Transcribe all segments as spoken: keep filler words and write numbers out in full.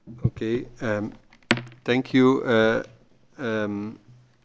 Okay, um, thank you, uh, um,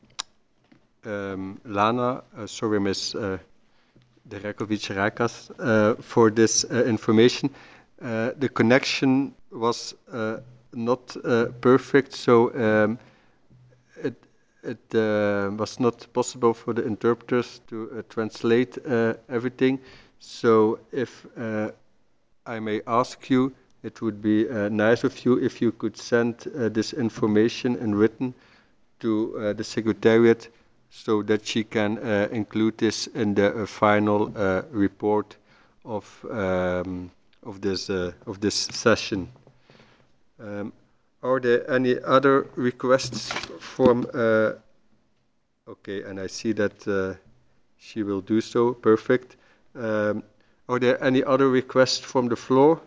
um, Lana, uh, sorry, Miss uh, Derekovic-Rakas, uh, for this uh, information. Uh, the connection was uh, not uh, perfect, so um, it, it uh, was not possible for the interpreters to uh, translate uh, everything. So if uh, I may ask you, it would be uh, nice of you if you could send uh, this information in written to uh, the Secretariat so that she can uh, include this in the uh, final uh, report of um, of this uh, of this session. Um, are there any other requests from? Uh, okay, and I see that uh, she will do so. Perfect. Um, are there any other requests from the floor?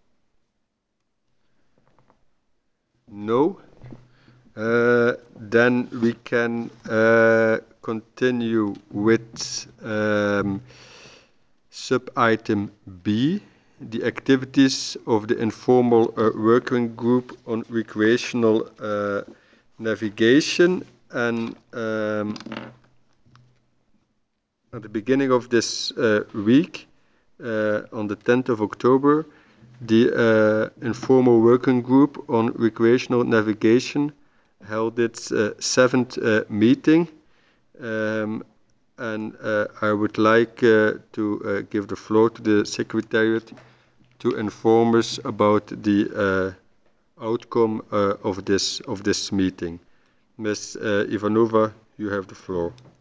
No. Uh, then we can uh, continue with um, sub-item B, the activities of the informal uh, working group on recreational uh, navigation. And um, at the beginning of this uh, week, uh, on the tenth of October, the uh, informal working group on recreational navigation held its uh, seventh uh, meeting, um, and uh, I would like uh, to uh, give the floor to the Secretariat to inform us about the uh, outcome uh, of this of this meeting. Miz uh, Ivanova, you have the floor.